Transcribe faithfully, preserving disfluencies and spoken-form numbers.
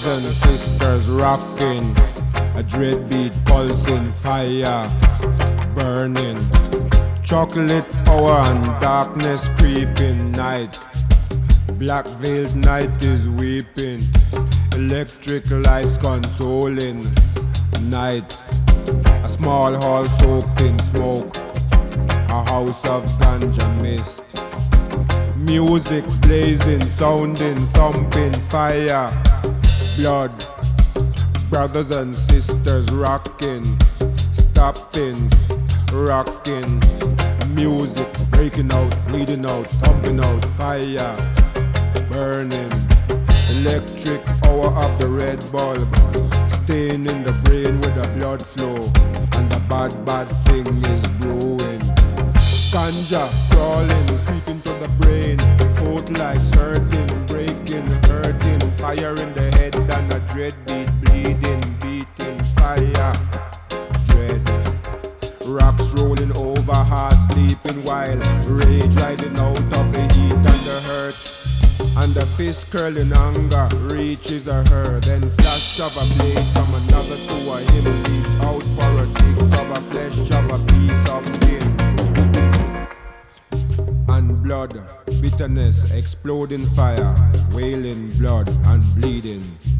Brothers and sisters rocking, a dread beat pulsing, fire burning, chocolate power and darkness creeping. Night, black veiled night is weeping, electric lights consoling. Night, a small hall soaked in smoke, a house of ganja mist. Music blazing, sounding, thumping, fire, blood. Brothers and sisters rocking, stopping, rocking. Music breaking out, bleeding out, thumping out, fire burning. Electric power of the red bulb, staying in the brain with the blood flow, and the bad, bad thing is brewing. Ganja crawling, creeping to the brain, cold lights hurting, breaking, hurting, fire in the head and a dread beat, bleeding, beating, fire, dread. Rocks rolling over, heart sleeping while rage rising out of the heat and the hurt, and the fist curling anger reaches a her. Then flash of a blade from another to a him leaps out for a dig of a flesh of a piece of skin. And blood, bitterness, exploding fire, wailing blood and bleeding.